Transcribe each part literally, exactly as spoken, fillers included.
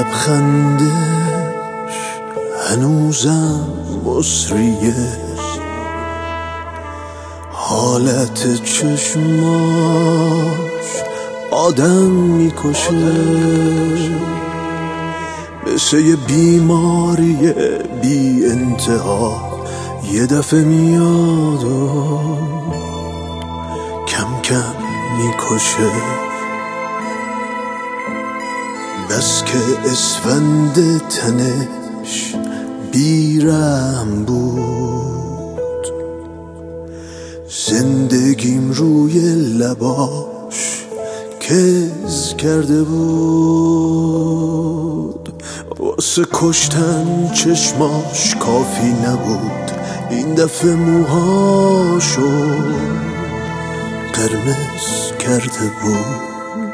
لبخندش هنوزم مصریه، حالت چشماش آدم میکشه، مثل یه بیماری بی انتها یه دفعه میاد و کم کم میکشه. بس که اسفند تنش بیرم بود، زندگیم روی لباش کز کرده بود. واسه کشتن چشماش کافی نبود، این دفعه موهاشو قرمز کرده بود.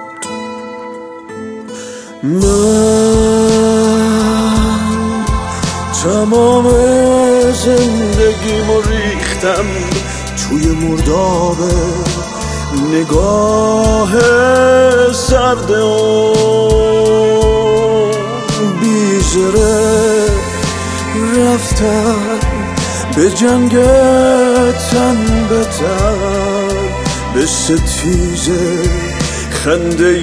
من تمام زندگیمو ریختم توی مرداب نگاه سرد اون بیزره. رفتم به جنگ تن به تن، به ستیزه خنده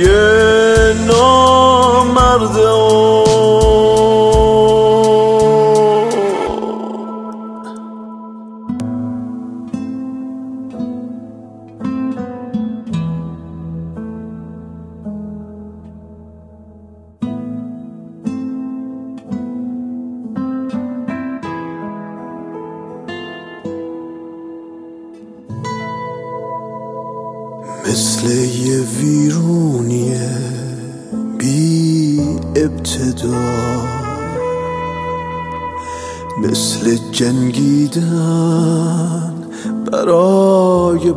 نامرد مثل یه ویرونیه بی ابتدا، مثل جنگیدن برای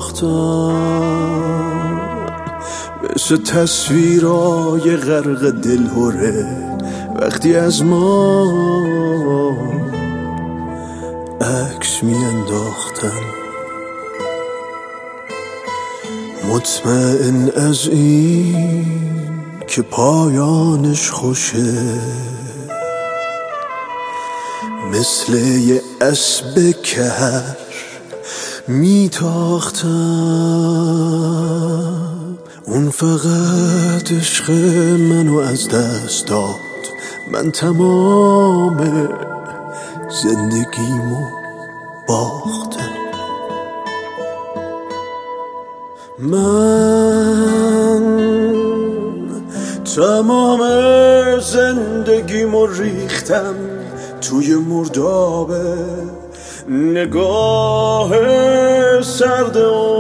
باختن، مثل تصویرای غرق دلهوره وقتی از ما عکس می انداختن. مطمئن از این که پایانش خوشه، مثل یه اسب کهر میتاختم. اون فقط عشق منو از دست داد، من تمام زندگیمو باختم. من تمام زندگیمو ریختم توی مرداب نگاه سرد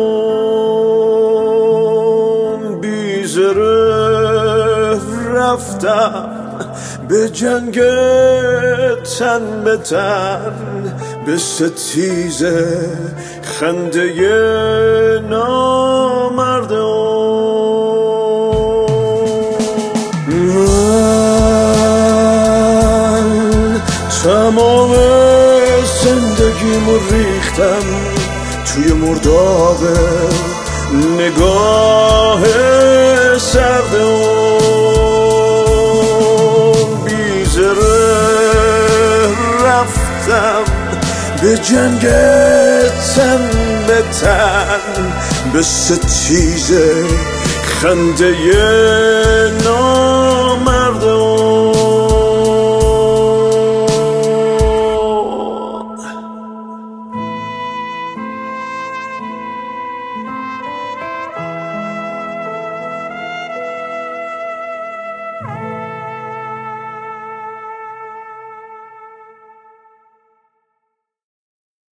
اون بیزره. رفتم به جنگ تن به تن، به ستیزه خنده نامرد من تمام زندگیمو ریختم توی مرداب نگاه سرد اون بیزره. رفتم به جنگ تن به تن، به ستیزه خنده نامرد